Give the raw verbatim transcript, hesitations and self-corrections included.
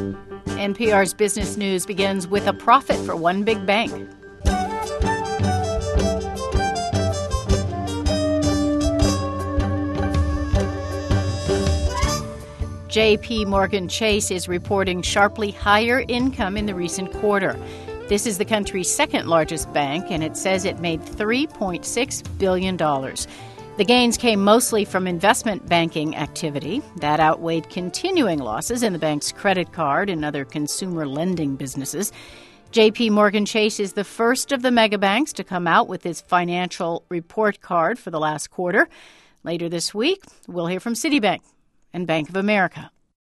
N P R's Business News begins with a profit for one big bank. J P Morgan Chase is reporting sharply higher income in the recent quarter. This is the country's second largest bank, and it says it made three point six billion dollars. The gains came mostly from investment banking activity. That outweighed continuing losses in the bank's credit card and other consumer lending businesses. J P Morgan Chase is the first of the mega banks to come out with its financial report card for the last quarter. Later this week, we'll hear from Citibank and Bank of America.